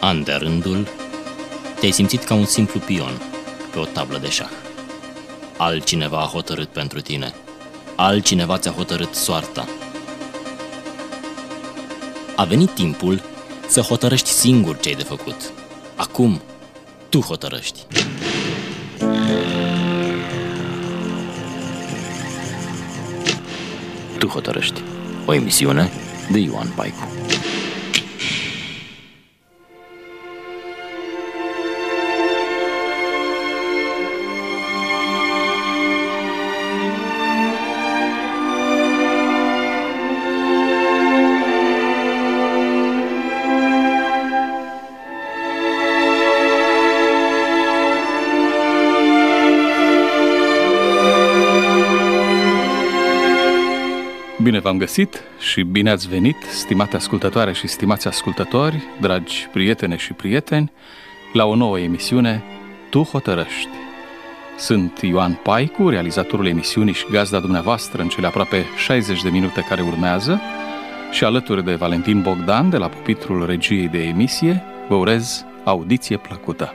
An de rândul, te-ai simțit ca un simplu pion pe o tablă de șah. Altcineva a hotărât pentru tine. Altcineva ți-a hotărât soarta. A venit timpul să hotărăști singur ce ai de făcut. Acum, tu hotărăști. Tu hotărăști. O emisiune de Ioan Paicu. Bine v-am găsit și bine ați venit, stimate ascultătoare și stimați ascultători, dragi prietene și prieteni, la o nouă emisiune Tu hotărăști. Sunt Ioan Paicu, realizatorul emisiunii și gazda dumneavoastră în cele aproape 60 de minute care urmează și alături de Valentin Bogdan de la pupitrul regiei de emisie, vă urez audiție plăcută.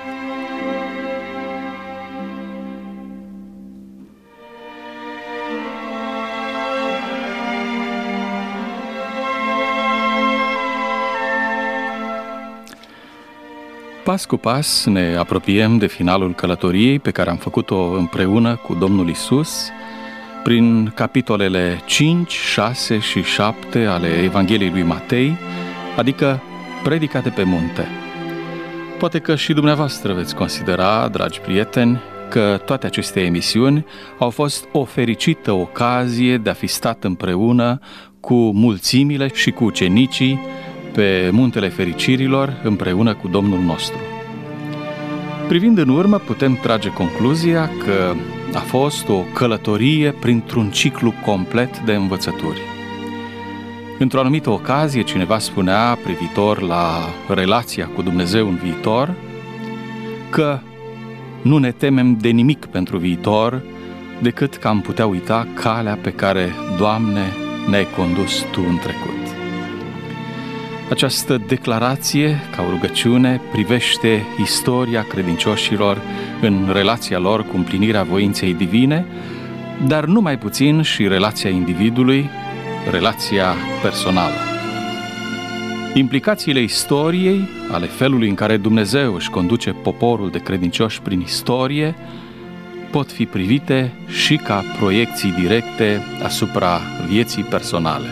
Pas cu pas ne apropiem de finalul călătoriei pe care am făcut-o împreună cu Domnul Isus prin capitolele 5, 6 și 7 ale Evangheliei lui Matei, adică predica de pe munte. Poate că și dumneavoastră veți considera, dragi prieteni, că toate aceste emisiuni au fost o fericită ocazie de a fi stat împreună cu mulțimile și cu ucenicii pe Muntele Fericirilor împreună cu Domnul nostru. Privind în urmă, putem trage concluzia că a fost o călătorie printr-un ciclu complet de învățături. Într-o anumită ocazie, cineva spunea, privitor la relația cu Dumnezeu în viitor, că nu ne temem de nimic pentru viitor, decât că am putea uita calea pe care, Doamne, ne-ai condus Tu în trecut. Această declarație, ca o rugăciune, privește istoria credincioșilor în relația lor cu împlinirea voinței divine, dar nu mai puțin și relația individului, relația personală. Implicațiile istoriei, ale felului în care Dumnezeu își conduce poporul de credincioși prin istorie, pot fi privite și ca proiecții directe asupra vieții personale.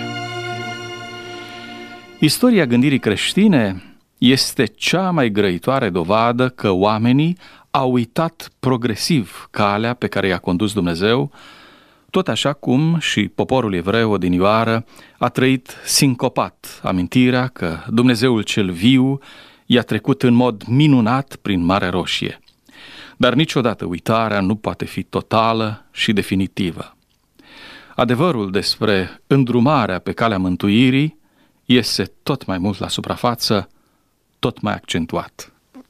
Istoria gândirii creștine este cea mai grăitoare dovadă că oamenii au uitat progresiv calea pe care i-a condus Dumnezeu, tot așa cum și poporul evreu odinioară a trăit sincopat amintirea că Dumnezeul cel viu i-a trecut în mod minunat prin Marea Roșie. Dar niciodată uitarea nu poate fi totală și definitivă. Adevărul despre îndrumarea pe calea mântuirii iese tot mai mult la suprafață, tot mai accentuat.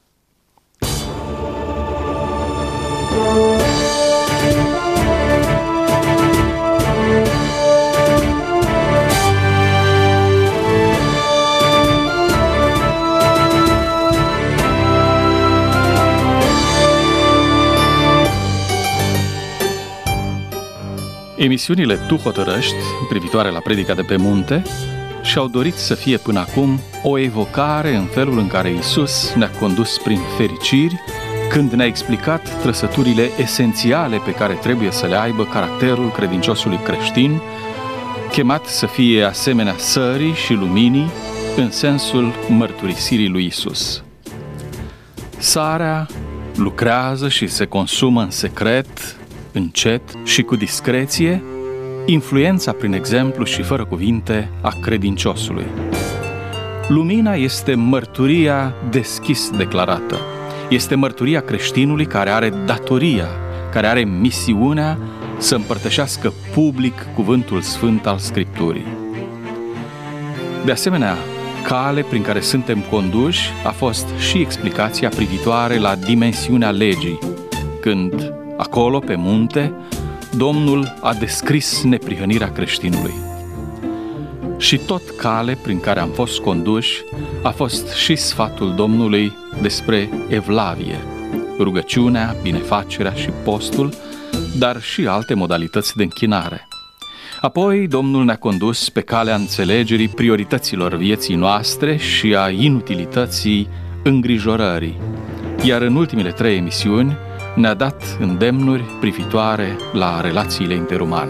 Emisiunile Tu hotărăști, privitoare la predica de pe munte, și-au dorit să fie până acum o evocare în felul în care Iisus ne-a condus prin fericiri, când ne-a explicat trăsăturile esențiale pe care trebuie să le aibă caracterul credinciosului creștin, chemat să fie asemenea sării și luminii în sensul mărturisirii lui Iisus. Sarea lucrează și se consumă în secret, încet și cu discreție, influența prin exemplu și fără cuvinte a credinciosului. Lumina este mărturia deschis declarată. Este mărturia creștinului care are datoria, care are misiunea să împărtășească public cuvântul sfânt al Scripturii. De asemenea, cale prin care suntem conduși a fost și explicația privitoare la dimensiunea legii, când, acolo, pe munte, Domnul a descris neprihănirea creștinului. Și tot cale prin care am fost conduși a fost și sfatul Domnului despre evlavie, rugăciunea, binefacerea și postul, dar și alte modalități de închinare. Apoi Domnul ne-a condus pe calea înțelegerii priorităților vieții noastre și a inutilității îngrijorării, iar în ultimele 3 emisiuni ne-a dat îndemnuri privitoare la relațiile interumane.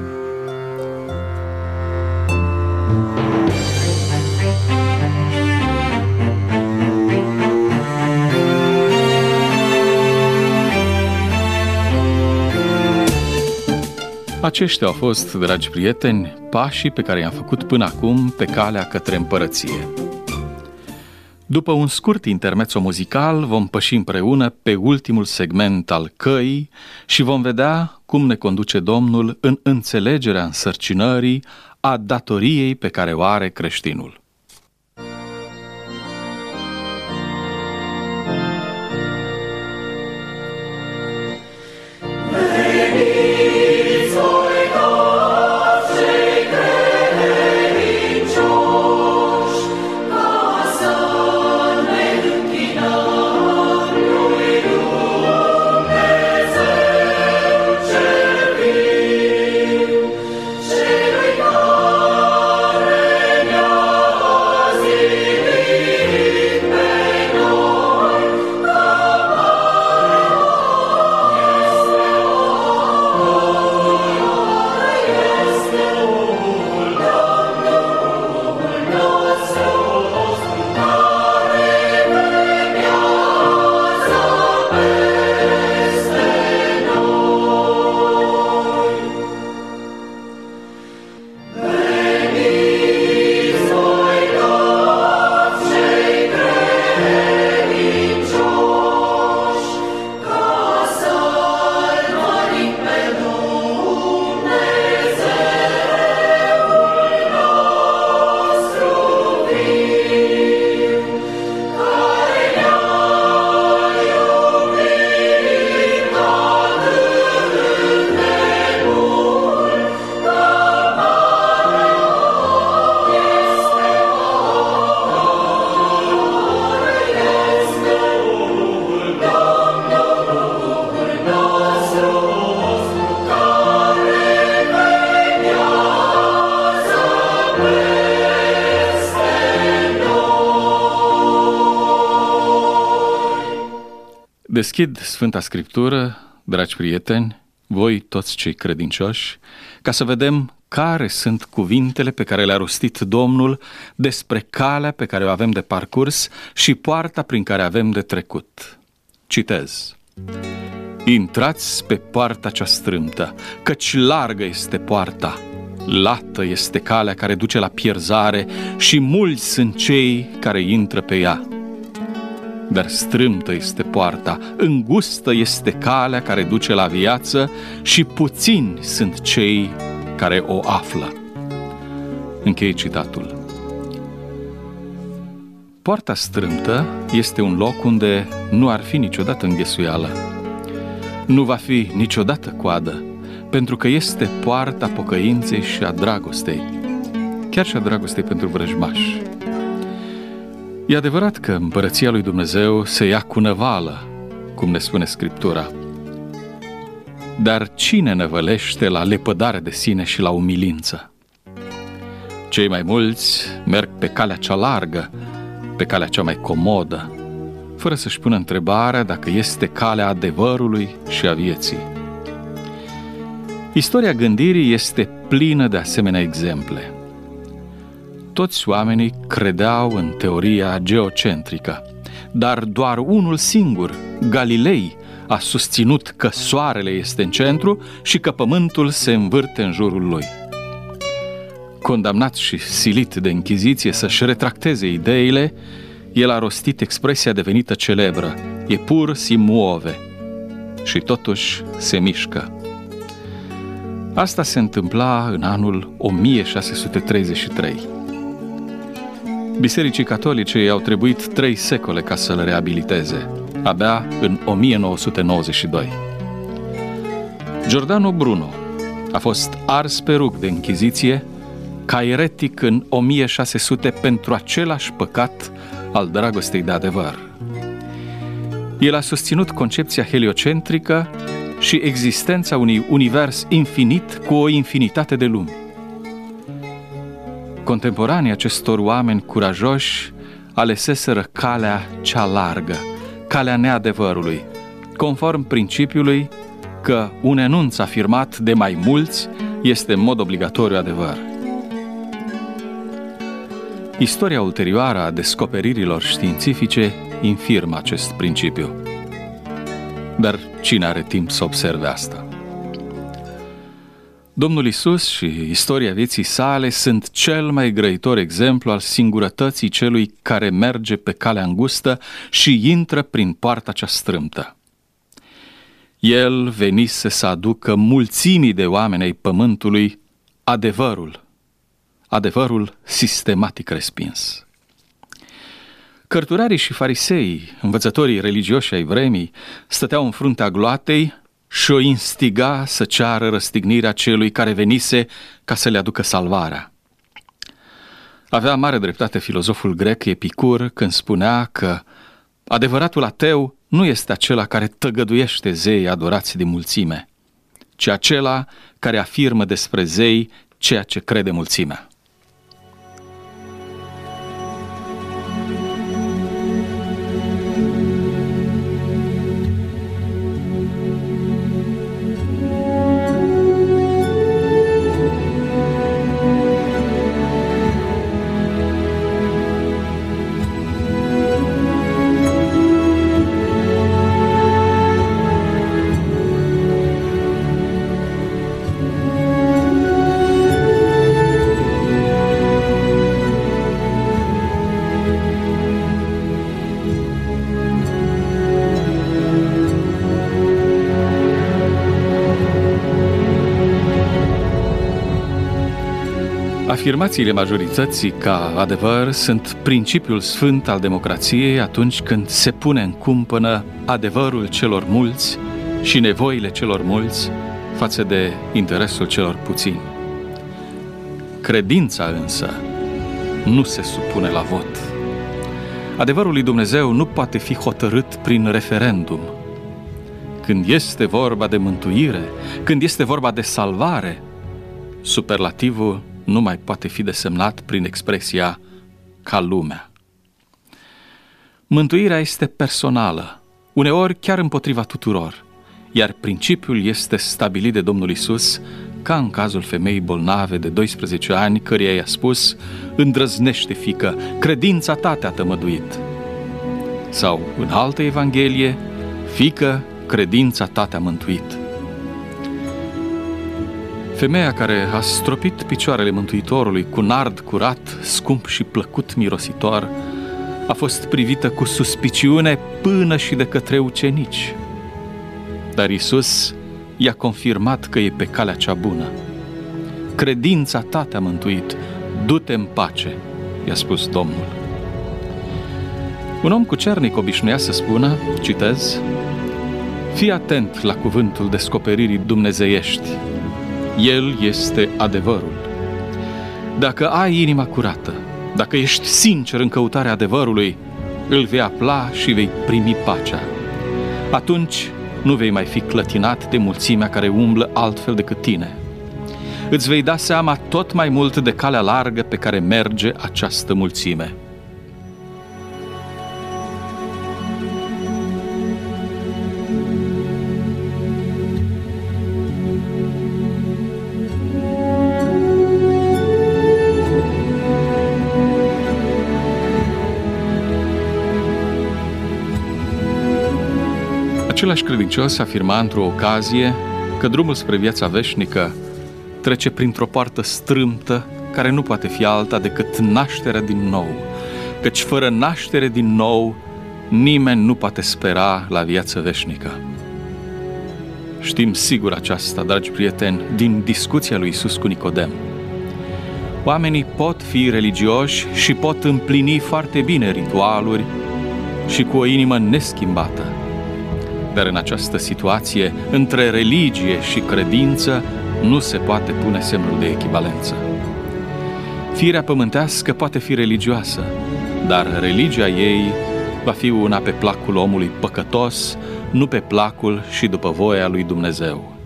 Aceștia au fost, dragi prieteni, pașii pe care i-am făcut până acum pe calea către împărăție. După un scurt intermezzo muzical, vom păși împreună pe ultimul segment al căii și vom vedea cum ne conduce Domnul în înțelegerea însărcinării a datoriei pe care o are creștinul. Deschid Sfânta Scriptură, dragi prieteni, voi toți cei credincioși, ca să vedem care sunt cuvintele pe care le-a rostit Domnul despre calea pe care o avem de parcurs și poarta prin care avem de trecut. Citez: Intrați pe poarta cea strâmtă, căci largă este poarta, lată este calea care duce la pierzare și mulți sunt cei care intră pe ea. Dar strâmtă este poarta, îngustă este calea care duce la viață și puțini sunt cei care o află. Închei citatul. Poarta strâmtă este un loc unde nu ar fi niciodată înghesuială. Nu va fi niciodată coadă, pentru că este poarta pocăinței și a dragostei, chiar și a dragostei pentru vrăjmași. E adevărat că împărăția lui Dumnezeu se ia cu năvală, cum ne spune Scriptura. Dar cine năvălește la lepădare de sine și la umilință? Cei mai mulți merg pe calea cea largă, pe calea cea mai comodă, fără să-și pună întrebarea dacă este calea adevărului și a vieții. Istoria gândirii este plină de asemenea exemple. Toți oamenii credeau în teoria geocentrică, dar doar unul singur, Galilei, a susținut că soarele este în centru și că pământul se învârte în jurul lui. Condamnat și silit de Închiziție să-și retracteze ideile, el a rostit expresia devenită celebră: "Eppur si muove", și totuși se mișcă. Asta se întâmpla în anul 1633. Bisericii catolice i-au trebuit 3 secole ca să-l reabiliteze, abia în 1992. Giordano Bruno a fost ars pe rug de Închiziție ca eretic în 1600 pentru același păcat al dragostei de adevăr. El a susținut concepția heliocentrică și existența unui univers infinit cu o infinitate de lumi. Contemporanii acestor oameni curajoși aleseseră calea cea largă, calea neadevărului, conform principiului că un enunț afirmat de mai mulți este în mod obligatoriu adevăr. Istoria ulterioară a descoperirilor științifice infirmă acest principiu. Dar cine are timp să observe asta? Domnul Iisus și istoria vieții sale sunt cel mai grăitor exemplu al singurătății celui care merge pe calea îngustă și intră prin poarta cea strâmtă. El venise să aducă mulțimii de oameni ai pământului adevărul sistematic respins. Cărturarii și fariseii, învățătorii religioși ai vremii, stăteau în fruntea gloatei și o instiga să ceară răstignirea celui care venise ca să le aducă salvarea. Avea mare dreptate filozoful grec Epicur când spunea că adevăratul ateu nu este acela care tăgăduiește zeii adorați de mulțime, ci acela care afirmă despre zei ceea ce crede mulțimea. Afirmațiile majorității ca adevăr sunt principiul sfânt al democrației atunci când se pune în cumpănă adevărul celor mulți și nevoile celor mulți față de interesul celor puțini. Credința însă nu se supune la vot. Adevărul lui Dumnezeu nu poate fi hotărât prin referendum. Când este vorba de mântuire, când este vorba de salvare, superlativul nu mai poate fi desemnat prin expresia ca lumea. Mântuirea este personală, uneori chiar împotriva tuturor, iar principiul este stabilit de Domnul Iisus, ca în cazul femeii bolnave de 12 ani, căreia i-a spus: îndrăznește, fiică, credința ta te-a tămăduit. Sau în altă evanghelie: fiică, credința ta te-a mântuit. Femeia care a stropit picioarele Mântuitorului cu nard curat, scump și plăcut mirositor, a fost privită cu suspiciune până și de către ucenici. Dar Iisus i-a confirmat că e pe calea cea bună. Credința ta te-a mântuit, du-te în pace, i-a spus Domnul. Un om cucernic obișnuia să spună, citez: fii atent la cuvântul descoperirii dumnezeiești. El este adevărul. Dacă ai inima curată, dacă ești sincer în căutarea adevărului, îl vei afla și vei primi pacea. Atunci nu vei mai fi clătinat de mulțimea care umblă altfel decât tine. Îți vei da seama tot mai mult de calea largă pe care merge această mulțime. Același credincios afirma într-o ocazie că drumul spre viața veșnică trece printr-o poartă strâmtă care nu poate fi alta decât nașterea din nou, căci fără naștere din nou nimeni nu poate spera la viață veșnică. Știm sigur aceasta, dragi prieteni, din discuția lui Iisus cu Nicodem. Oamenii pot fi religioși și pot împlini foarte bine ritualuri și cu o inimă neschimbată. Dar în această situație, între religie și credință, nu se poate pune semnul de echivalență. Firea pământească poate fi religioasă, dar religia ei va fi una pe placul omului păcătos, nu pe placul și după voia lui Dumnezeu.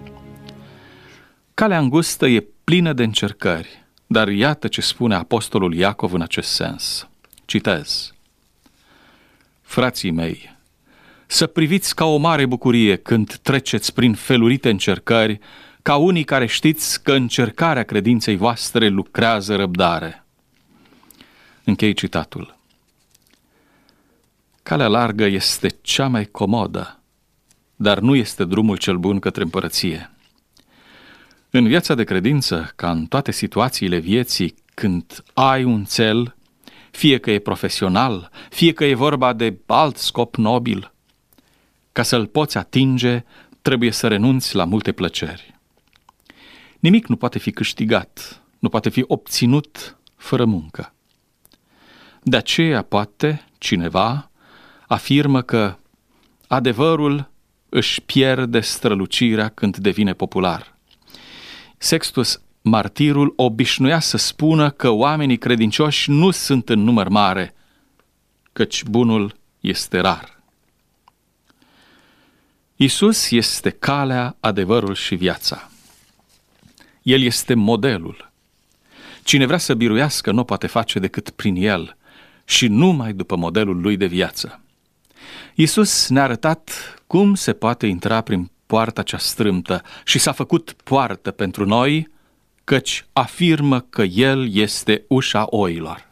Calea îngustă e plină de încercări, dar iată ce spune apostolul Iacov în acest sens. Citez: Frații mei, să priviți ca o mare bucurie când treceți prin felurite încercări, ca unii care știți că încercarea credinței voastre lucrează răbdare. Închei citatul. Calea largă este cea mai comodă, dar nu este drumul cel bun către împărăție. În viața de credință, ca în toate situațiile vieții, când ai un cel, fie că e profesional, fie că e vorba de alt scop nobil, ca să-l poți atinge, trebuie să renunți la multe plăceri. Nimic nu poate fi câștigat, nu poate fi obținut fără muncă. De aceea poate cineva afirmă că adevărul își pierde strălucirea când devine popular. Sextus Martirul obișnuia să spună că oamenii credincioși nu sunt în număr mare, căci bunul este rar. Iisus este calea, adevărul și viața. El este modelul. Cine vrea să biruiască nu poate face decât prin El și numai după modelul lui de viață. Iisus ne-a arătat cum se poate intra prin poarta cea strâmtă și s-a făcut poartă pentru noi, căci afirmă că El este ușa oilor.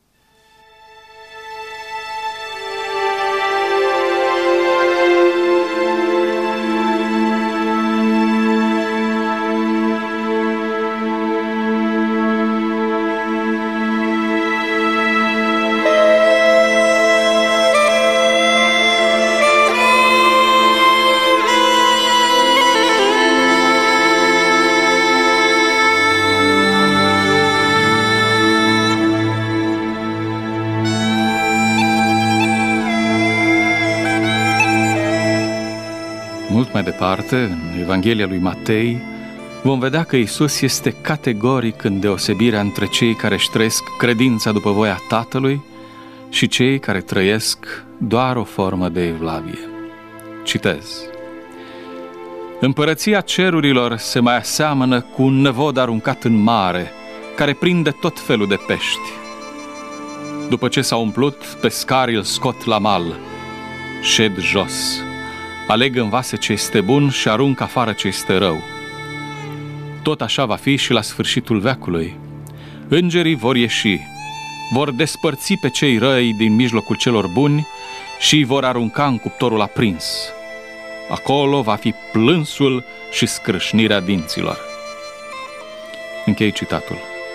Mult mai departe, în Evanghelia lui Matei, vom vedea că Iisus este categoric în deosebirea între cei care își trăiesc credința după voia Tatălui și cei care trăiesc doar o formă de evlavie. Citez: Împărăția cerurilor se mai aseamănă cu un năvod aruncat în mare, care prinde tot felul de pești. După ce s-a umplut, pescarii îl scot la mal, șed jos, aleg în vase ce este bun și arunc afară ce este rău. Tot așa va fi și la sfârșitul veacului. Îngerii vor ieși, vor despărți pe cei răi din mijlocul celor buni și îi vor arunca în cuptorul aprins. Acolo va fi plânsul și scrâșnirea dinților. Închei citatul.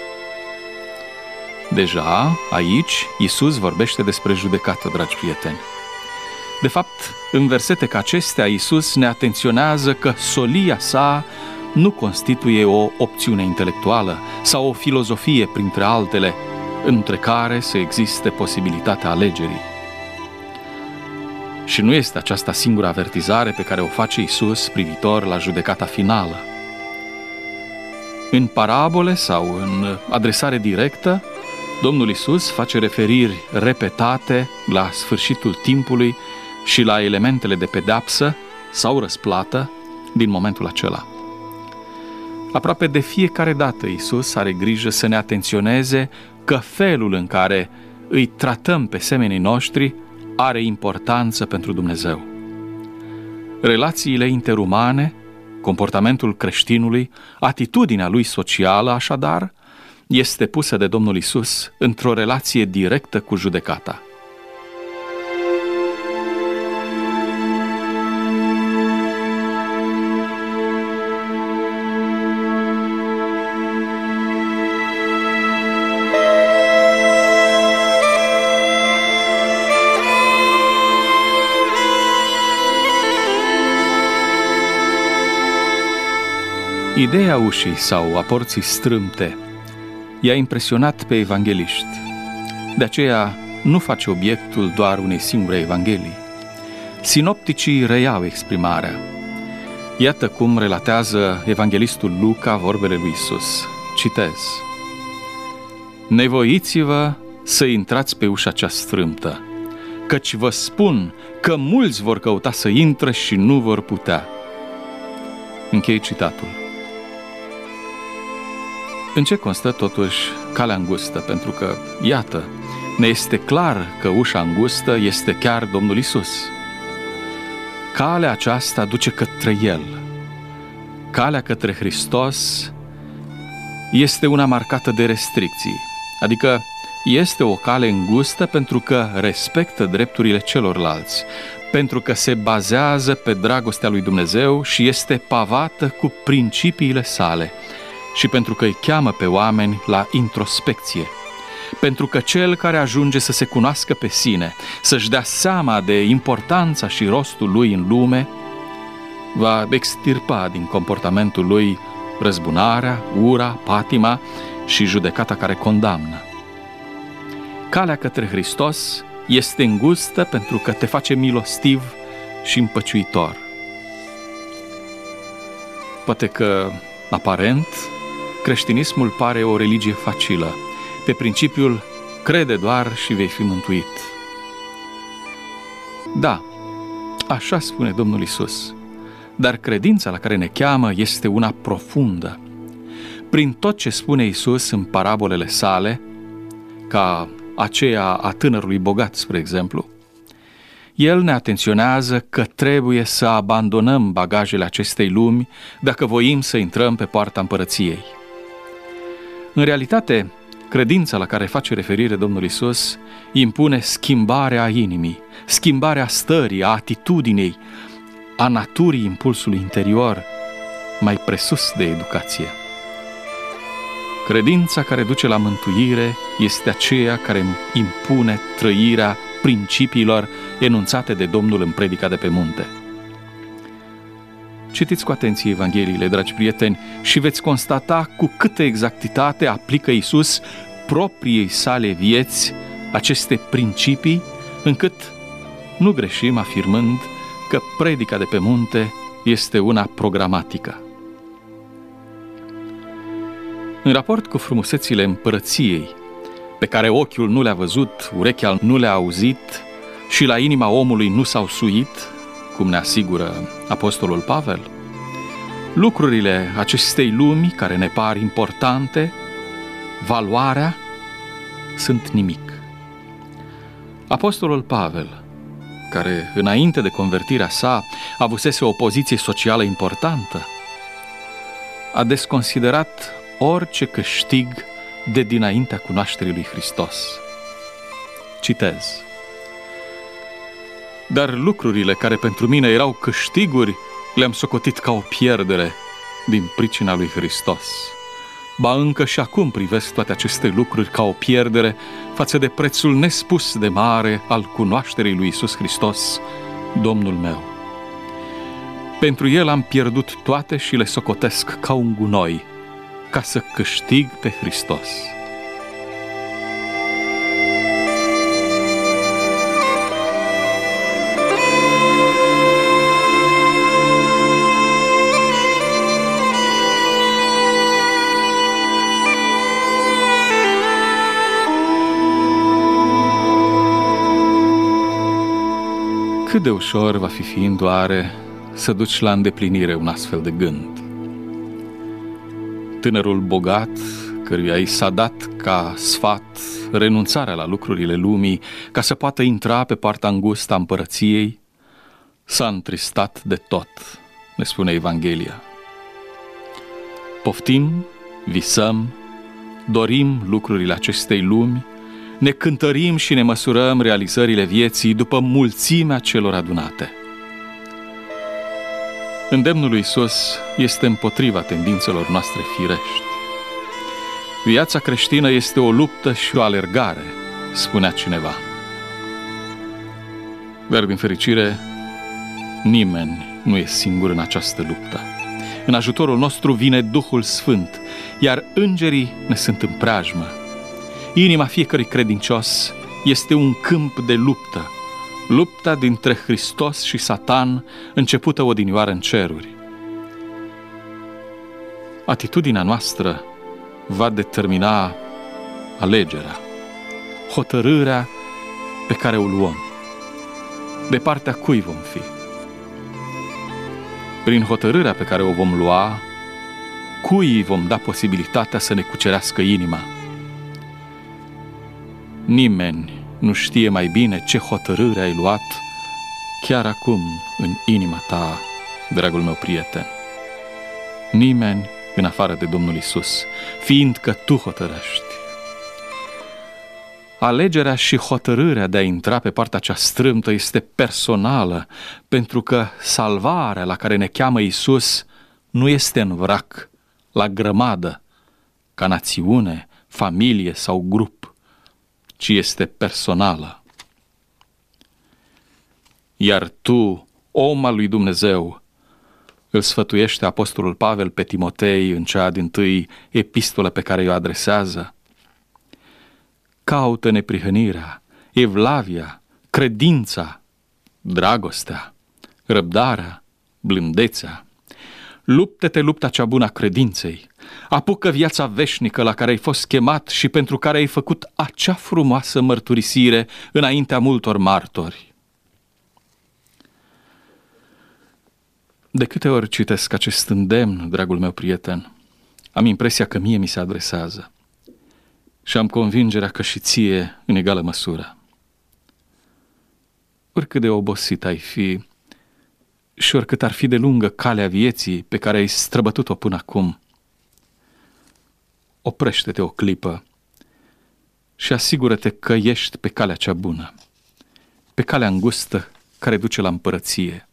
Deja, aici, Iisus vorbește despre judecată, dragi prieteni. De fapt, în versete ca acestea, Iisus ne atenționează că solia sa nu constituie o opțiune intelectuală sau o filozofie printre altele, între care să existe posibilitatea alegerii. Și nu este aceasta singura avertizare pe care o face Iisus privitor la judecata finală. În parabole sau în adresare directă, Domnul Iisus face referiri repetate la sfârșitul timpului și la elementele de pedeapsă sau răsplată din momentul acela. Aproape de fiecare dată Iisus are grijă să ne atenționeze că felul în care îi tratăm pe semenii noștri are importanță pentru Dumnezeu. Relațiile interumane, comportamentul creștinului, atitudinea lui socială, așadar, este pusă de Domnul Iisus într-o relație directă cu judecata. Ideea ușii sau a porții strâmte i-a impresionat pe evangheliști. De aceea nu face obiectul doar unei singure evanghelii. Sinopticii reiau exprimarea. Iată cum relatează evanghelistul Luca vorbele lui Iisus. Citez: nevoiți-vă să intrați pe ușa cea strâmtă, căci vă spun că mulți vor căuta să intre și nu vor putea. Închei citatul. În ce constă totuși calea îngustă? Pentru că, iată, ne este clar că ușa îngustă este chiar Domnul Isus. Calea aceasta duce către El. Calea către Hristos este una marcată de restricții, adică este o cale îngustă pentru că respectă drepturile celorlalți, pentru că se bazează pe dragostea lui Dumnezeu și este pavată cu principiile sale și pentru că îi cheamă pe oameni la introspecție. Pentru că cel care ajunge să se cunoască pe sine, să-și dea seama de importanța și rostul lui în lume, va extirpa din comportamentul lui răzbunarea, ura, patima și judecata care condamnă. Calea către Hristos este îngustă pentru că te face milostiv și împăciuitor. Poate că, aparent, creștinismul pare o religie facilă, pe principiul crede doar și vei fi mântuit. Da, așa spune Domnul Isus, dar credința la care ne cheamă este una profundă. Prin tot ce spune Isus în parabolele sale, ca aceea a tânărului bogat, spre exemplu, El ne atenționează că trebuie să abandonăm bagajele acestei lumi dacă voim să intrăm pe poarta împărăției. În realitate, credința la care face referire Domnul Isus impune schimbarea inimii, schimbarea stării, a atitudinii, a naturii impulsului interior, mai presus de educație. Credința care duce la mântuire este aceea care impune trăirea principiilor enunțate de Domnul în predica de pe munte. Citiți cu atenție Evangheliile, dragi prieteni, și veți constata cu câtă exactitate aplică Iisus propriei sale vieți aceste principii, încât nu greșim afirmând că predica de pe munte este una programatică. În raport cu frumusețile împărăției, pe care ochiul nu le-a văzut, urechea nu le-a auzit și la inima omului nu s-au suit, cum ne asigură Apostolul Pavel, lucrurile acestei lumi care ne par importante, valoarea, sunt nimic. Apostolul Pavel, care înainte de convertirea sa avusese o poziție socială importantă, a desconsiderat orice câștig de dinaintea cunoașterii lui Hristos. Citez: dar lucrurile care pentru mine erau câștiguri le-am socotit ca o pierdere din pricina lui Hristos. Ba încă și acum privesc toate aceste lucruri ca o pierdere față de prețul nespus de mare al cunoașterii lui Iisus Hristos, Domnul meu. Pentru El am pierdut toate și le socotesc ca un gunoi, ca să câștig pe Hristos. Cât de ușor va fi fiind oare să duci la îndeplinire un astfel de gând. Tânărul bogat, căruia i s-a dat ca sfat renunțarea la lucrurile lumii ca să poată intra pe partea îngustă a împărăției, s-a întristat de tot, ne spune Evanghelia. Poftim, visăm, dorim lucrurile acestei lumi, ne cântărim și ne măsurăm realizările vieții după mulțimea celor adunate. Îndemnul lui Iisus este împotriva tendințelor noastre firești. Viața creștină este o luptă și o alergare, spunea cineva. Dar, din fericire, nimeni nu e singur în această luptă. În ajutorul nostru vine Duhul Sfânt, iar îngerii ne sunt în preajmă. Inima fiecărui credincios este un câmp de luptă, lupta dintre Hristos și Satan, începută odinioară în ceruri. Atitudinea noastră va determina alegerea, hotărârea pe care o luăm. De partea cui vom fi? Prin hotărârea pe care o vom lua, cui îi vom da posibilitatea să ne cucerească inima? Nimeni nu știe mai bine ce hotărâre ai luat chiar acum în inima ta, dragul meu prieten. Nimeni în afară de Domnul Iisus, fiindcă tu hotărăști. Alegerea și hotărârea de a intra pe partea cea strâmtă este personală, pentru că salvarea la care ne cheamă Iisus nu este în vrac, la grămadă, ca națiune, familie sau grup, ci este personală. Iar tu, om al lui Dumnezeu, îl sfătuiește apostolul Pavel pe Timotei în cea dintâi epistolă pe care o adresează. Caută neprihănirea, evlavia, credința, dragostea, răbdarea, blândețea. Luptă-te lupta cea bună a credinței. Apucă viața veșnică la care ai fost chemat și pentru care ai făcut acea frumoasă mărturisire înaintea multor martori. De câte ori citesc acest îndemn, dragul meu prieten, am impresia că mie mi se adresează și am convingerea că și ție în egală măsură. Oricât de obosit ai fi și oricât ar fi de lungă calea vieții pe care ai străbătut-o până acum, oprește-te o clipă și asigură-te că ești pe calea cea bună, pe calea îngustă care duce la împărăție.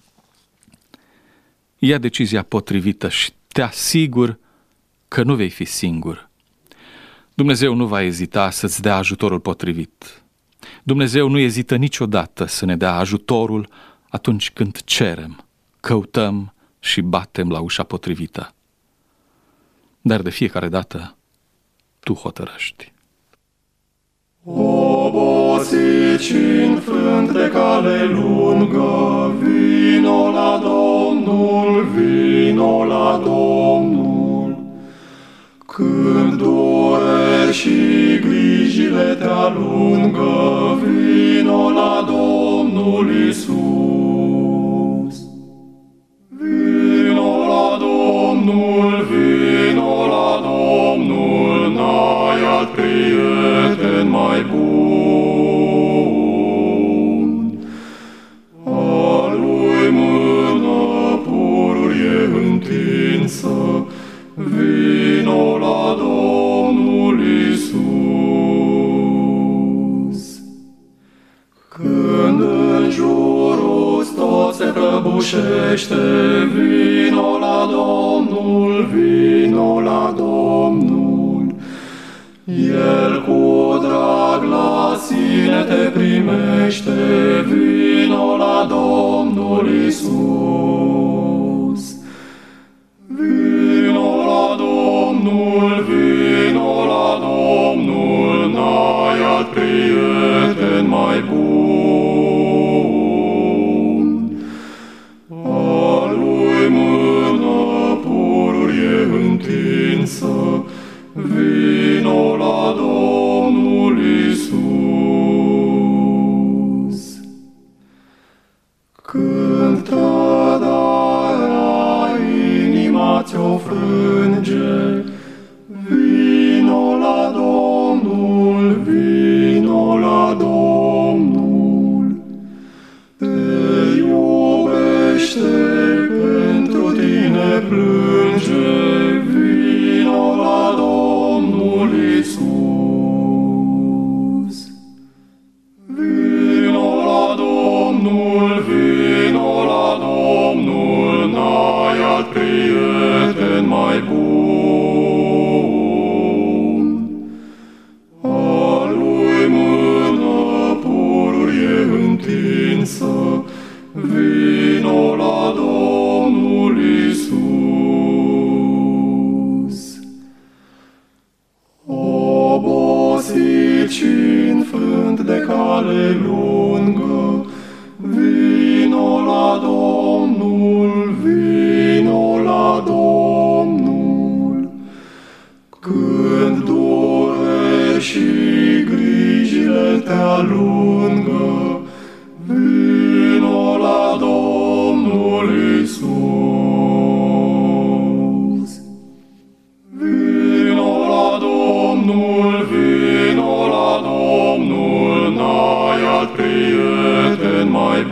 Ia decizia potrivită și te asigur că nu vei fi singur. Dumnezeu nu va ezita să-ți dea ajutorul potrivit. Dumnezeu nu ezită niciodată să ne dea ajutorul atunci când cerem, căutăm și batem la ușa potrivită. Dar de fiecare dată, tu hotărăști. Obosit și înfrânt de cale lungă, vino la Domnul, vino la Domnul. Când dureri și grijile te alungă, vino la Domnul Iisus. Vino la Domnul, vino la Domnul, n-ai alt prieten mai bun. A lui mână pururie întinsă, vino la Domnul Iisus. Când în jurul tot se prăbușește, vino la Domnul, vino la Domnul. El cu drag la sine te primește, vino la Domnul Iisus. Vino la Domnul, vino la Domnul, n-ai alt prieten mai bun. A lui mână pururie întinsă, vino la Domnul Iisus. Când trădarea inima ți-o frânge, vino la Domnul, vino la Domnul. Te iubește, pentru tine plânge, vino la Domnul Iisus. Vino la Domnul, vino la Domnul, n-ai alt prieten mai bun. A lui mână pururie întinsă, vino la Domnul Iisus. Obosit și înfrânt de cale lungă, vino la Domnul, vino la Domnul. Când dureri prea lungă, vino la Domnul Iisus. Vino la Domnul, vino la Domnul, n-ai alt prieten mai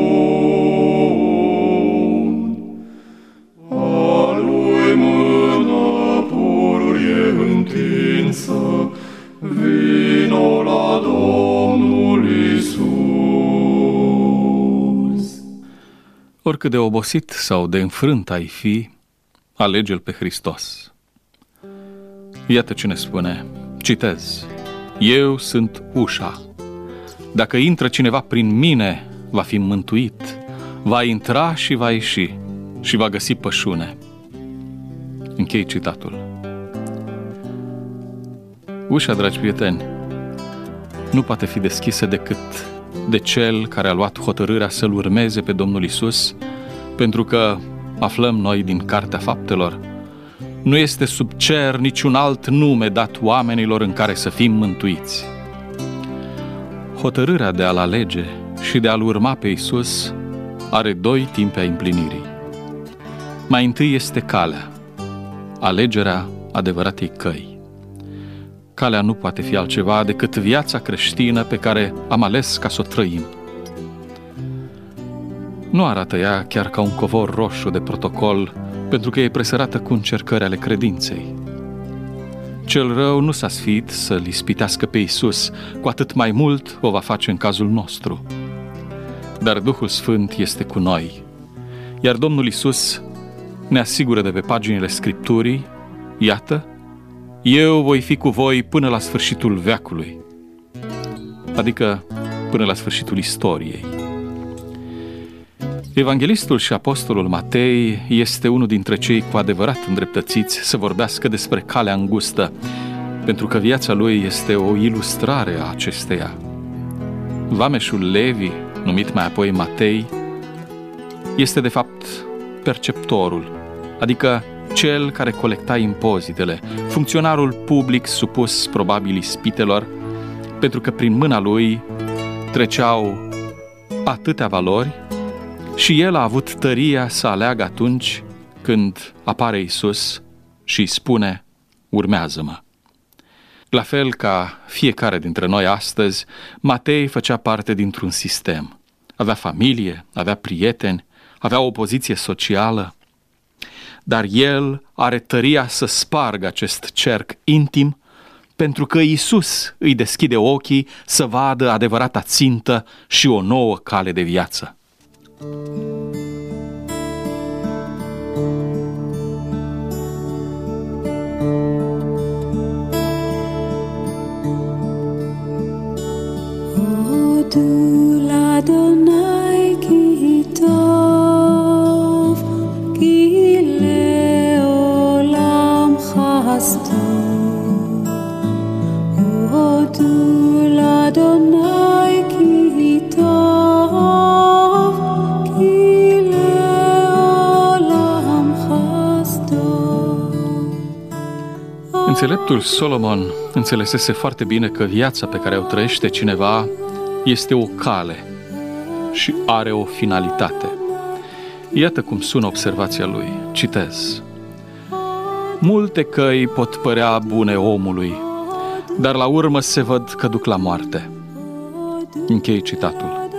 bun. A lui mână pururie întinsă, vino la Domnul Iisus. Oricât de obosit sau de înfrânt ai fi, alege-L pe Hristos. Iată ce ne spune, citez: Eu sunt ușa. Dacă intră cineva prin mine, va fi mântuit, va intra și va ieși și va găsi pășune. Închei citatul. Ușa, dragi prieteni, nu poate fi deschisă decât de cel care a luat hotărârea să-L urmeze pe Domnul Iisus, pentru că, aflăm noi din Cartea Faptelor, nu este sub cer niciun alt nume dat oamenilor în care să fim mântuiți. Hotărârea de a-L alege și de a-L urma pe Iisus are doi timpi ai împlinirii. Mai întâi este calea, alegerea adevăratei căi. Calea nu poate fi altceva decât viața creștină pe care am ales ca să o trăim. Nu arată ea chiar ca un covor roșu de protocol, pentru că e presărată cu încercări ale credinței. Cel rău nu s-a sfiit să-L ispitească pe Iisus, cu atât mai mult o va face în cazul nostru. Dar Duhul Sfânt este cu noi, iar Domnul Iisus ne asigură de pe paginile Scripturii: iată, eu voi fi cu voi până la sfârșitul veacului, adică până la sfârșitul istoriei. Evanghelistul și apostolul Matei este unul dintre cei cu adevărat îndreptățiți să vorbească despre calea îngustă, pentru că viața lui este o ilustrare a acesteia. Vameșul Levi, numit mai apoi Matei, este de fapt perceptorul, adică cel care colecta impozitele, funcționarul public supus probabil ispitelor, pentru că prin mâna lui treceau atâtea valori și el a avut tăria să aleagă atunci când apare Iisus și îi spune: urmează-mă. La fel ca fiecare dintre noi astăzi, Matei făcea parte dintr-un sistem. Avea familie, avea prieteni, avea o poziție socială, dar el are tăria să spargă acest cerc intim, pentru că Iisus îi deschide ochii să vadă adevărata țintă și o nouă cale de viață. Odul Adonai ki tov, ki leolam chasdov. Odul Adonai ki tov, ki leolam chasdov. Înțeleptul Solomon înțelesese foarte bine că viața pe care o trăiește cineva este o cale și are o finalitate. Iată cum sună observația lui. Citez: multe căi pot părea bune omului, dar la urmă se văd că duc la moarte. Închei citatul.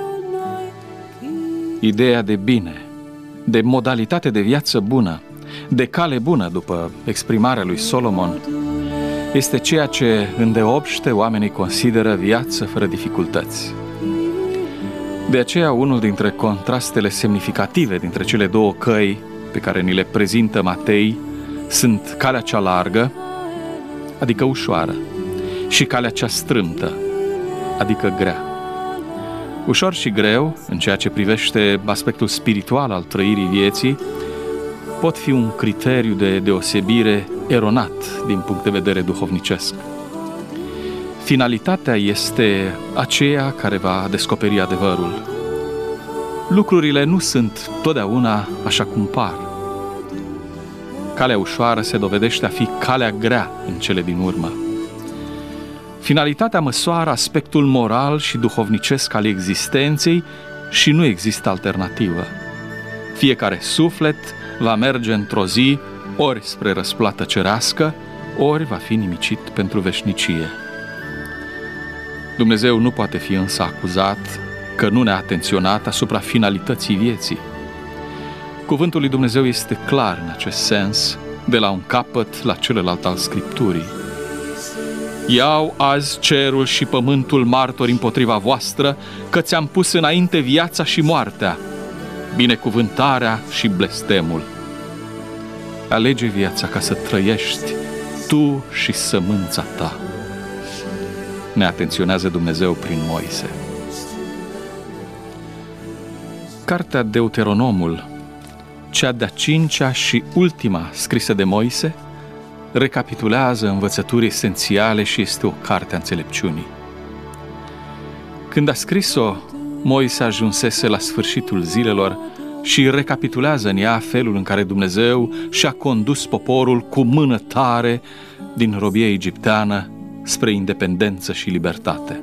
Ideea de bine, de modalitate de viață bună, de cale bună, după exprimarea lui Solomon, este ceea ce îndeopște oamenii consideră viață fără dificultăți. De aceea, unul dintre contrastele semnificative dintre cele două căi pe care ni le prezintă Matei sunt calea cea largă, adică ușoară, și calea cea strâmtă, adică grea. Ușor și greu, în ceea ce privește aspectul spiritual al trăirii vieții, pot fi un criteriu de deosebire eronat din punct de vedere duhovnicesc. Finalitatea este aceea care va descoperi adevărul. Lucrurile nu sunt totdeauna așa cum par. Calea ușoară se dovedește a fi calea grea în cele din urmă. Finalitatea măsoară aspectul moral și duhovnicesc al existenței și nu există alternativă. Fiecare suflet va merge într-o zi ori spre răsplată cerească, ori va fi nimicit pentru veșnicie. Dumnezeu nu poate fi însă acuzat că nu ne-a atenționat asupra finalității vieții. Cuvântul lui Dumnezeu este clar în acest sens, de la un capăt la celălalt al Scripturii. Iau azi cerul și pământul martori împotriva voastră, că ți-am pus înainte viața și moartea, binecuvântarea și blestemul. Alege viața ca să trăiești tu și sămânța ta. Ne atenționează Dumnezeu prin Moise. Cartea Deuteronomul, cea de-a 5-a și ultima scrisă de Moise, recapitulează învățături esențiale și este o carte a înțelepciunii. Când a scris-o, Moise ajunsese la sfârșitul zilelor și recapitulează în ea felul în care Dumnezeu și-a condus poporul cu mână tare din robia egipteană spre independență și libertate.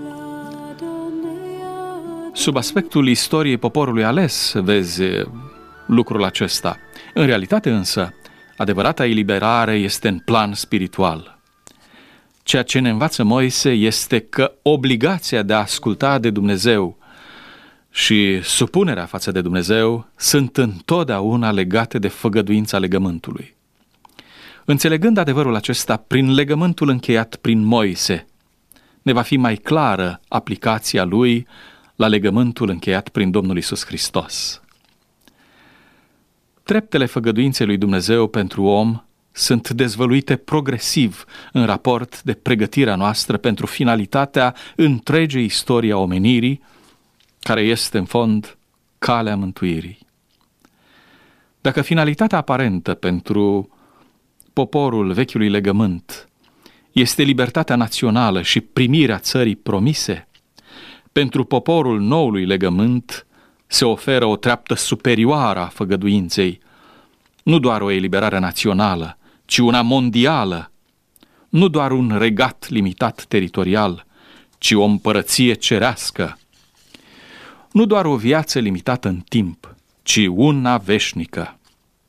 Sub aspectul istoriei poporului ales vezi lucrul acesta. În realitate însă, adevărata eliberare este în plan spiritual. Ceea ce ne învață Moise este că obligația de a asculta de Dumnezeu și supunerea față de Dumnezeu sunt întotdeauna legate de făgăduința legământului. Înțelegând adevărul acesta prin legământul încheiat prin Moise, ne va fi mai clară aplicația lui la legământul încheiat prin Domnul Iisus Hristos. Treptele făgăduinței lui Dumnezeu pentru om sunt dezvăluite progresiv în raport de pregătirea noastră pentru finalitatea întregii istorii a omenirii, care este în fond calea mântuirii. Dacă finalitatea aparentă pentru poporul vechiului legământ este libertatea națională și primirea țării promise, pentru poporul noului legământ se oferă o treaptă superioară a făgăduinței, nu doar o eliberare națională, ci una mondială, nu doar un regat limitat teritorial, ci o împărăție cerească, nu doar o viață limitată în timp, ci una veșnică.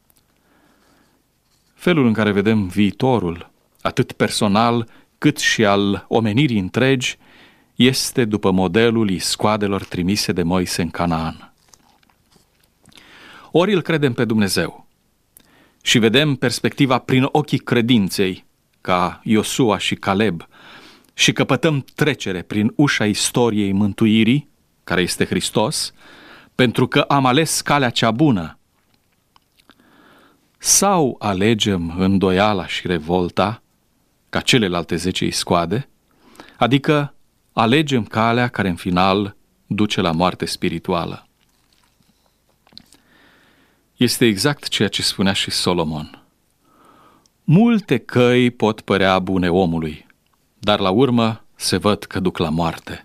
Felul în care vedem viitorul, atât personal cât și al omenirii întregi, este după modelul iscoadelor trimise de Moise în Canaan. Ori îl credem pe Dumnezeu și vedem perspectiva prin ochii credinței, ca Iosua și Caleb, și căpătăm trecere prin ușa istoriei mântuirii, care este Hristos, pentru că am ales calea cea bună. Sau alegem îndoiala și revolta, ca celelalte 10 iscoade, adică alegem calea care în final duce la moarte spirituală. Este exact ceea ce spunea și Solomon. Multe căi pot părea bune omului, dar la urmă se văd că duc la moarte.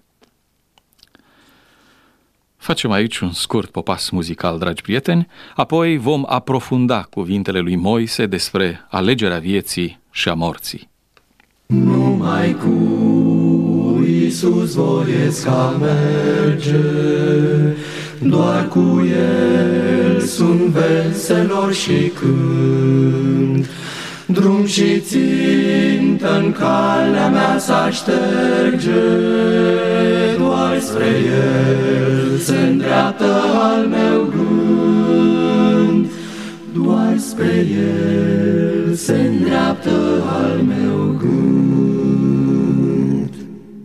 Facem aici un scurt popas muzical, dragi prieteni, apoi vom aprofunda cuvintele lui Moise despre alegerea vieții și a morții. Numai cu Iisus voiesc a merge, doar cu El sunt veselor și cânt. Drum și țintă în calea mea s-a șterge, doar spre El se îndreaptă al meu gând. Doar spre El se îndreaptă al meu gând.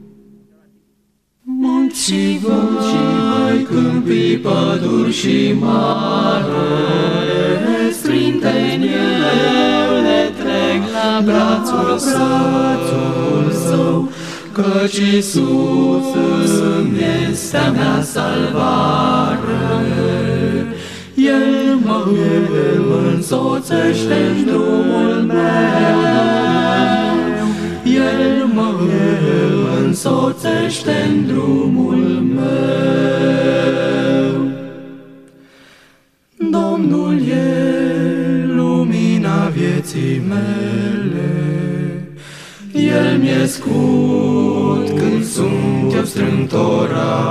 Munți și văi, câmpii, păduri și mare, sprinteniele trec la brațul Său, căci Iisus îmi este a mea salvare. El mă însoțește în drumul meu, El mă însoțește în drumul meu. Domnul e lumina vieții mele, El mi-e scut strâmtorat.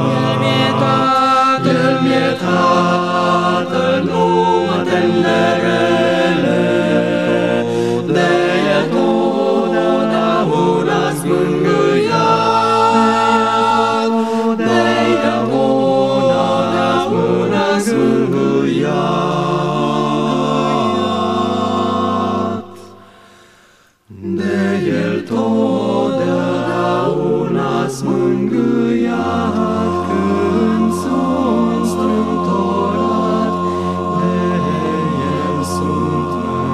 El mi-e Tatăl, nu mă tem de rele, de El totdeauna-s mângâiat, de El totdeauna-s mângâiat, de El totdeauna-s mângâiat, când sunt strâmtorat, de El sunt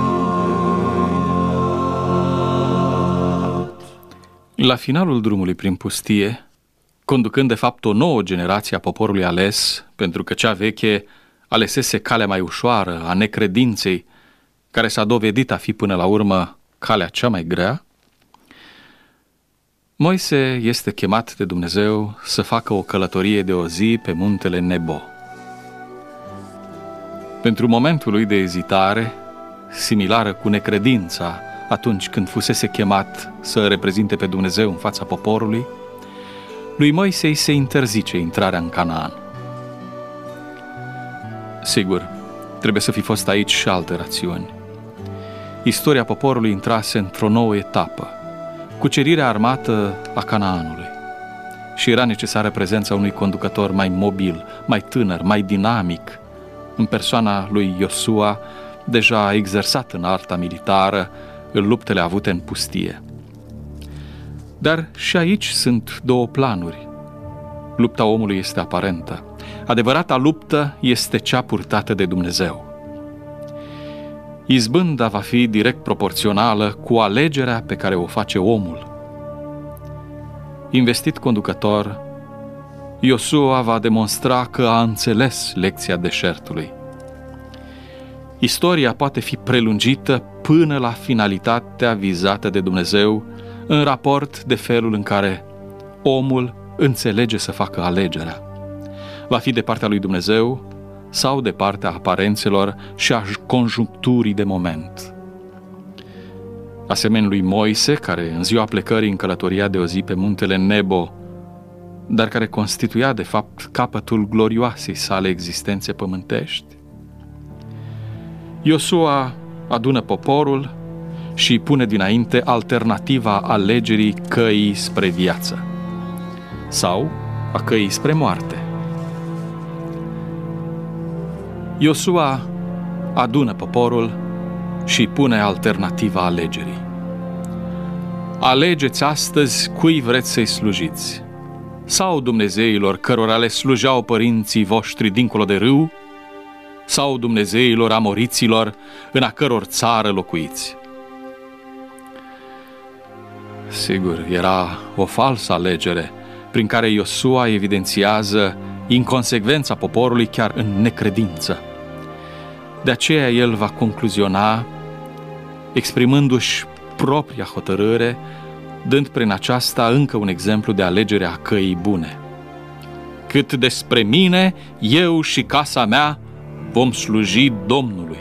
mângâiat. La finalul drumului prin pustie, conducând de fapt o nouă generație a poporului ales, pentru că cea veche alesese calea mai ușoară a necredinței, care s-a dovedit a fi până la urmă calea cea mai grea, Moise este chemat de Dumnezeu să facă o călătorie de o zi pe muntele Nebo. Pentru momentul lui de ezitare, similară cu necredința atunci când fusese chemat să reprezinte pe Dumnezeu în fața poporului, lui Moise îi se interzice intrarea în Canaan. Sigur, trebuie să fi fost aici și alte rațiuni. Istoria poporului intrase într-o nouă etapă, cucerirea armată a Canaanului, și era necesară prezența unui conducător mai mobil, mai tânăr, mai dinamic, în persoana lui Iosua, deja exersat în arta militară, în luptele avute în pustie. Dar și aici sunt două planuri. Lupta omului este aparentă. Adevărata luptă este cea purtată de Dumnezeu. Izbânda va fi direct proporțională cu alegerea pe care o face omul. Investit conducător, Iosua va demonstra că a înțeles lecția deșertului. Istoria poate fi prelungită până la finalitatea vizată de Dumnezeu în raport de felul în care omul înțelege să facă alegerea. Va fi de partea lui Dumnezeu sau de partea aparențelor și a conjuncturii de moment. Asemenea lui Moise, care în ziua plecării în călătoria de o zi pe muntele Nebo, dar care constituia de fapt capătul glorioasei sale existențe pământești, Iosua adună poporul și îi pune dinainte alternativa alegerii căii spre viață sau a căii spre moarte. Iosua adună poporul și îi pune alternativa alegerii. Alegeți astăzi cui vreți să-i slujiți, sau dumnezeilor cărora le slujeau părinții voștri dincolo de râu, sau dumnezeilor amoriților în a căror țară locuiți. Sigur, era o falsă alegere prin care Iosua evidențiază inconsecvența poporului chiar în necredință. De aceea el va concluziona exprimându-și propria hotărâre, dând prin aceasta încă un exemplu de alegere a căii bune. Cât despre mine, eu și casa mea vom sluji Domnului.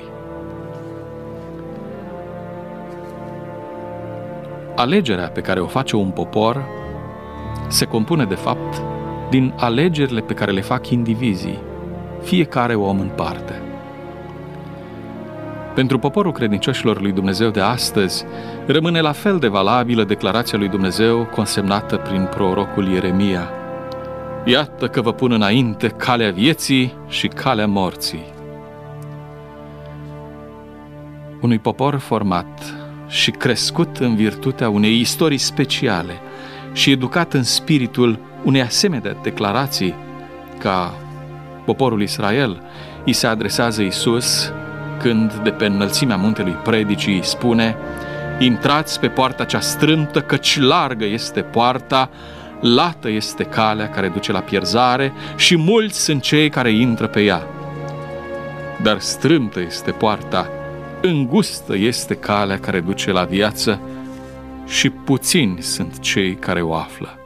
Alegerea pe care o face un popor se compune, de fapt, din alegerile pe care le fac indivizii, fiecare om în parte. Pentru poporul credincioșilor lui Dumnezeu de astăzi, rămâne la fel de valabilă declarația lui Dumnezeu consemnată prin prorocul Ieremia: iată că vă pun înainte calea vieții și calea morții. Unui popor format și crescut în virtutea unei istorii speciale și educat în spiritul unei asemenea declarații, ca poporul Israel, îi se adresează Iisus când, de pe înălțimea muntelui Predicii, îi spune: intrați pe poarta cea strâmtă, căci largă este poarta, lată este calea care duce la pierzare și mulți sunt cei care intră pe ea. Dar strâmtă este poarta, îngustă este calea care duce la viață și puțini sunt cei care o află.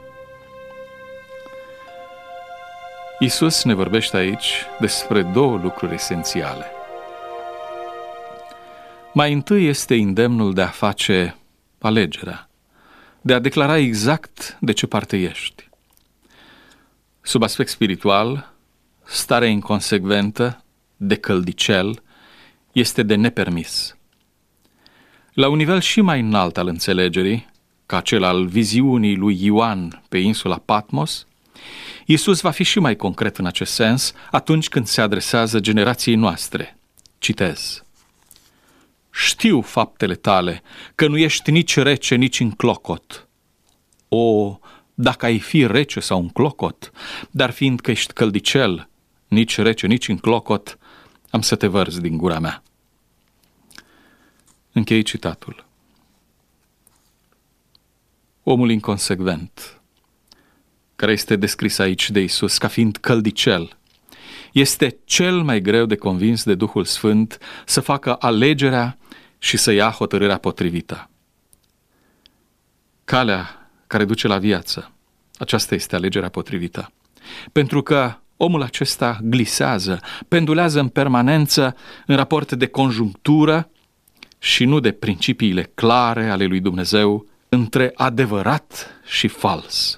Iisus ne vorbește aici despre două lucruri esențiale. Mai întâi este îndemnul de a face alegerea, de a declara exact de ce parte ești. Sub aspect spiritual, starea inconsecventă, de căldicel, este de nepermis. La un nivel și mai înalt al înțelegerii, ca cel al viziunii lui Ioan pe insula Patmos, Iisus va fi și mai concret în acest sens atunci când se adresează generației noastre. Citez: știu faptele tale, că nu ești nici rece, nici înclocot. O, dacă ai fi rece sau înclocot, dar fiindcă ești căldicel, nici rece, nici înclocot, am să te vărzi din gura mea. Închei citatul. Omul inconsecvent, care este descris aici de Iisus ca fiind căldicel, este cel mai greu de convins de Duhul Sfânt să facă alegerea și să ia hotărârea potrivită. Calea care duce la viață, aceasta este alegerea potrivită. Pentru că omul acesta glisează, pendulează în permanență în raport de conjunctură și nu de principiile clare ale lui Dumnezeu între adevărat și fals.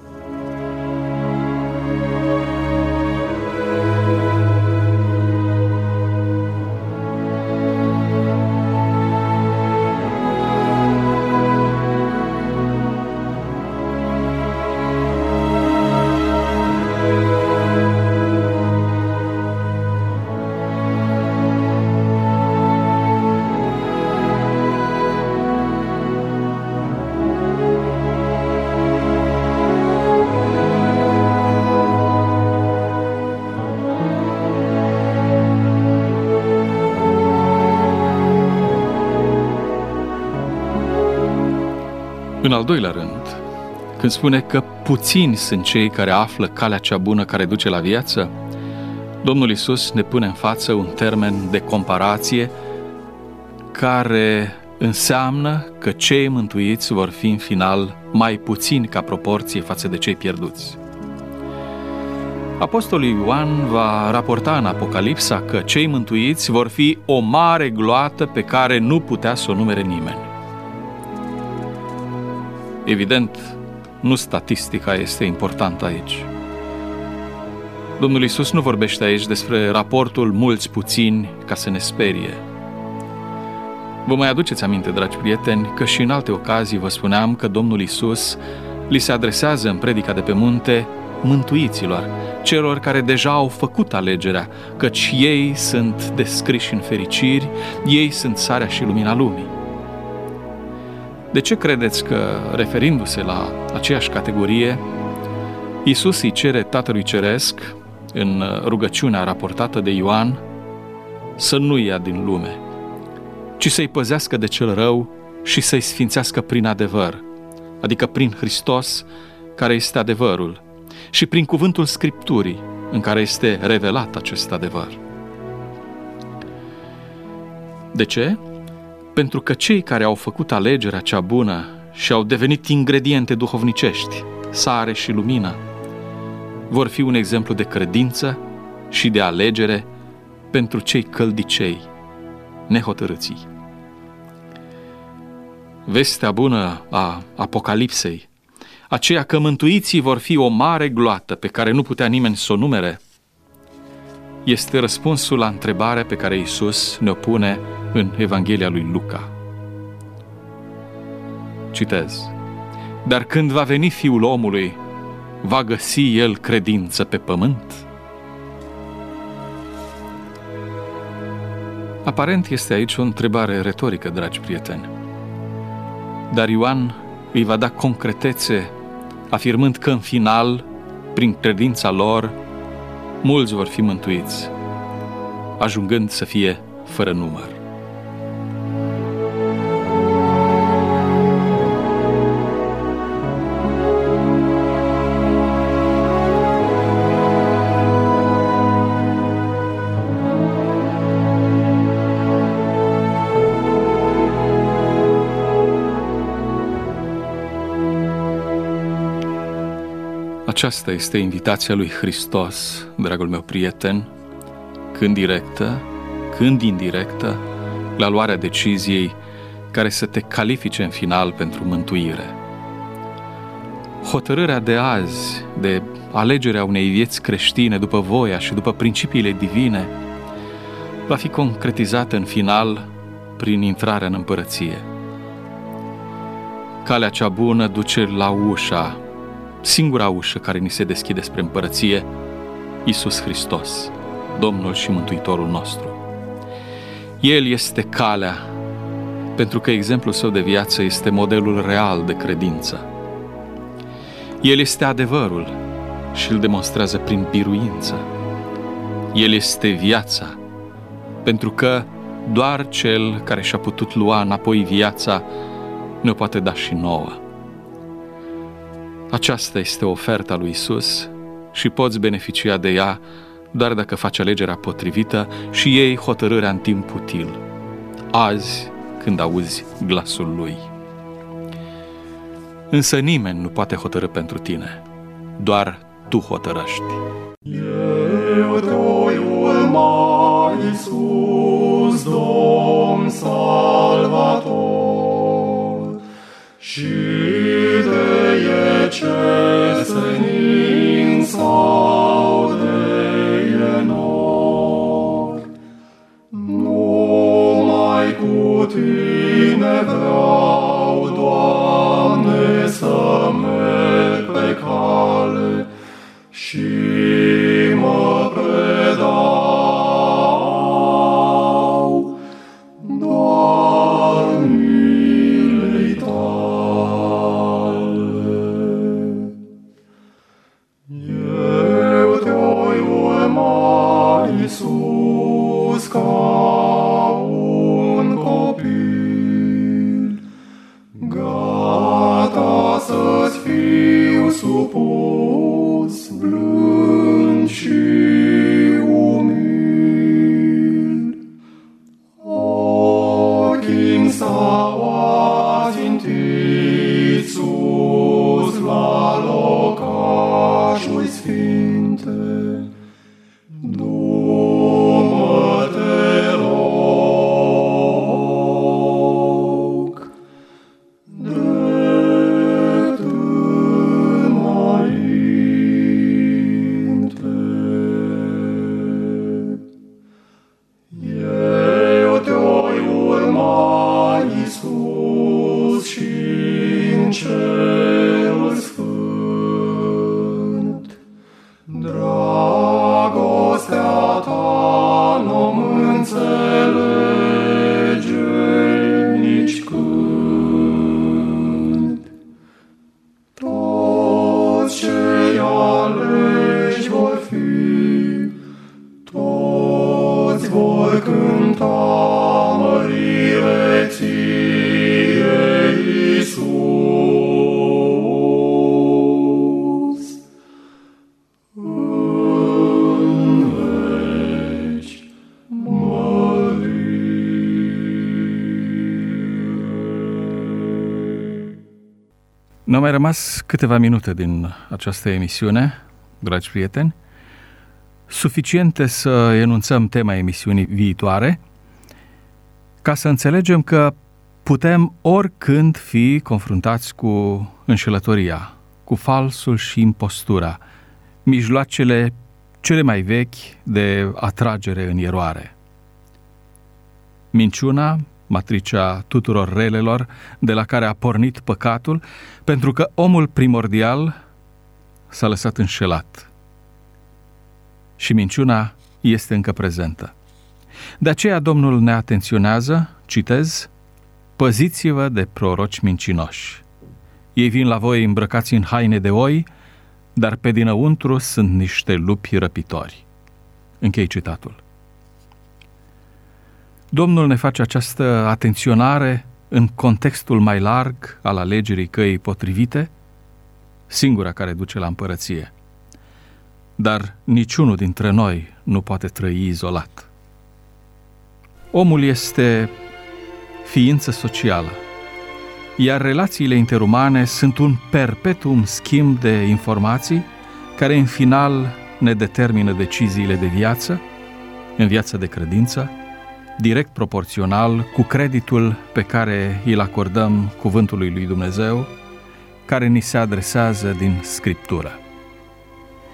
În al doilea rând, când spune că puțini sunt cei care află calea cea bună care duce la viață, Domnul Iisus ne pune în față un termen de comparație care înseamnă că cei mântuiți vor fi în final mai puțini ca proporție față de cei pierduți. Apostolul Ioan va raporta în Apocalipsa că cei mântuiți vor fi o mare gloată pe care nu putea să o numere nimeni. Evident, nu statistica este importantă aici. Domnul Iisus nu vorbește aici despre raportul mulți puțini ca să ne sperie. Vă mai aduceți aminte, dragi prieteni, că și în alte ocazii vă spuneam că Domnul Iisus li se adresează în predica de pe munte mântuiților, celor care deja au făcut alegerea, căci ei sunt descriși în fericiri, ei sunt sarea și lumina lumii. De ce credeți că, referindu-se la aceeași categorie, Iisus îi cere Tatălui Ceresc, în rugăciunea raportată de Ioan, să nu ia din lume, ci să-i păzească de cel rău și să-i sfințească prin adevăr, adică prin Hristos, care este adevărul, și prin cuvântul Scripturii, în care este revelat acest adevăr. De ce? Pentru că cei care au făcut alegerea cea bună și au devenit ingrediente duhovnicești, sare și lumină, vor fi un exemplu de credință și de alegere pentru cei căldicei, nehotărâții. Vestea bună a Apocalipsei, aceea că mântuiții vor fi o mare gloată pe care nu putea nimeni să o numere, este răspunsul la întrebarea pe care Iisus ne-o pune în Evanghelia lui Luca. Citez: dar când va veni Fiul omului, va găsi el credință pe pământ? Aparent este aici o întrebare retorică, dragi prieteni. Dar Ioan îi va da concretețe, afirmând că în final, prin credința lor, mulți vor fi mântuiți, ajungând să fie fără număr. Aceasta este invitația lui Hristos, dragul meu prieten, când directă, când indirectă, la luarea deciziei care să te califice în final pentru mântuire. Hotărârea de azi, de alegerea unei vieți creștine după voia și după principiile divine va fi concretizată în final prin intrarea în împărăție. Calea cea bună duce la ușa, singura ușă care ni se deschide spre împărăție, Iisus Hristos, Domnul și Mântuitorul nostru. El este calea, pentru că exemplul său de viață este modelul real de credință. El este adevărul și îl demonstrează prin biruință. El este viața, pentru că doar Cel care și-a putut lua înapoi viața ne-o poate da și nouă. Aceasta este oferta lui Iisus și poți beneficia de ea doar dacă faci alegerea potrivită și iei hotărârea în timp util, azi când auzi glasul Lui. Însă nimeni nu poate hotărî pentru tine, doar tu hotărăști. Eu te-oi urma, Iisus, Domn Salvator, și de e ce senin sau de enor. Numai cu tine vreau, Doamne, să merg pe cale și mă predau doar milei tale. Eu te-oi urma, Iisus, ca un copil, gata să-ți fiu supus, blând și umil. Ochii-mi s-au ațintit sus la locașul sfinte. Du-mă, te rog, drept înainte. Eu te-oi urma, Iisus, și-n cerul sfânt. Dragostea ta n-o înțelege nici când. Toți cei aleși vor fi, toți vor cânta mărire ție, Iisus. În veci măriri. Ne-au mai rămas câteva minute din această emisiune, dragi prieteni, suficiente să enunțăm tema emisiunii viitoare, ca să înțelegem că putem oricând fi confruntați cu înșelătoria, cu falsul și impostura, mijloacele cele mai vechi de atragere în eroare. Minciuna, matricea tuturor relelor de la care a pornit păcatul, pentru că omul primordial s-a lăsat înșelat. Și minciuna este încă prezentă. De aceea Domnul ne atenționează, citez, păziți-vă de proroci mincinoși. Ei vin la voi îmbrăcați în haine de oi, dar pe dinăuntru sunt niște lupi răpitori. Închei citatul. Domnul ne face această atenționare în contextul mai larg al alegerii căii potrivite, singura care duce la împărăție. Dar niciunul dintre noi nu poate trăi izolat. Omul este ființă socială, iar relațiile interumane sunt un perpetuum schimb de informații care în final ne determină deciziile de viață, în viața de credință, direct proporțional cu creditul pe care îl acordăm cuvântului lui Dumnezeu, care ni se adresează din Scriptură.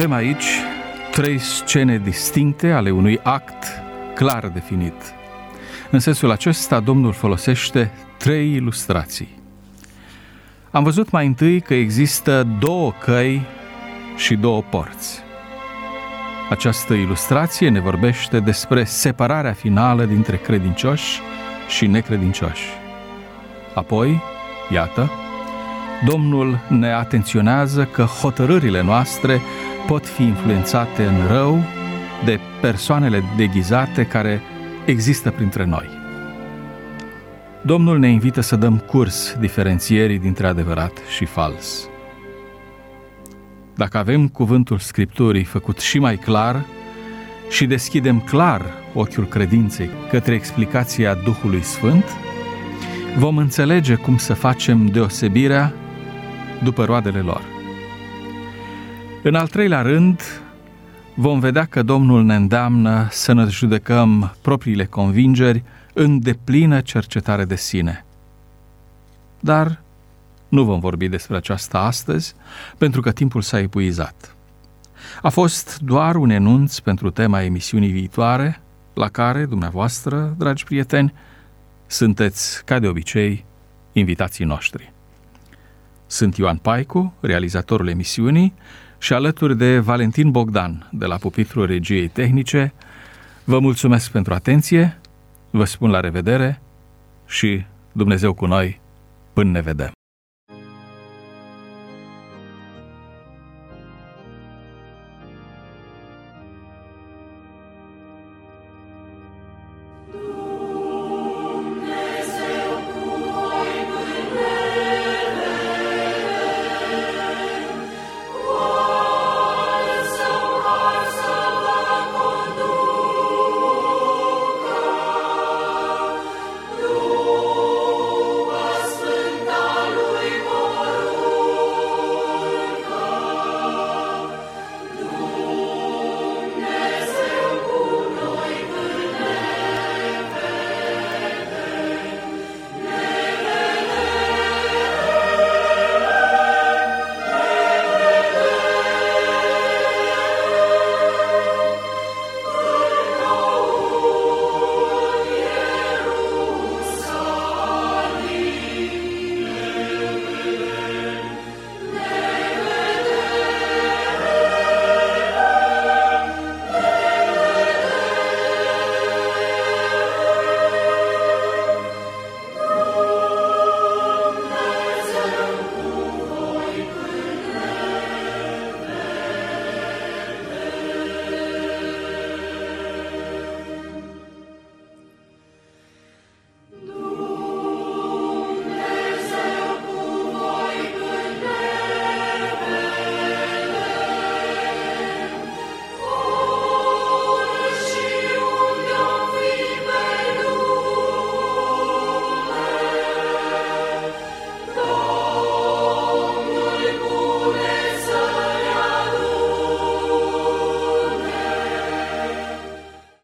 Avem aici 3 scene distincte ale unui act clar definit. În sensul acesta, Domnul folosește 3 ilustrații. Am văzut mai întâi că există 2 căi și 2 porți. Această ilustrație ne vorbește despre separarea finală dintre credincioși și necredincioși. Apoi, iată, Domnul ne atenționează că hotărârile noastre pot fi influențate în rău de persoanele deghizate care există printre noi. Domnul ne invită să dăm curs diferențierii dintre adevărat și fals. Dacă avem cuvântul Scripturii făcut și mai clar și deschidem clar ochiul credinței către explicația Duhului Sfânt, vom înțelege cum să facem deosebirea după roadele lor. În al 3-lea rând, vom vedea că Domnul ne îndeamnă să ne judecăm propriile convingeri în deplină cercetare de sine. Dar nu vom vorbi despre aceasta astăzi, pentru că timpul s-a epuizat. A fost doar un enunț pentru tema emisiunii viitoare, la care, dumneavoastră, dragi prieteni, sunteți, ca de obicei, invitații noștri. Sunt Ioan Paicu, realizatorul emisiunii, și alături de Valentin Bogdan, de la pupitrul Regiei Tehnice, vă mulțumesc pentru atenție, vă spun la revedere și Dumnezeu cu noi până ne vedem.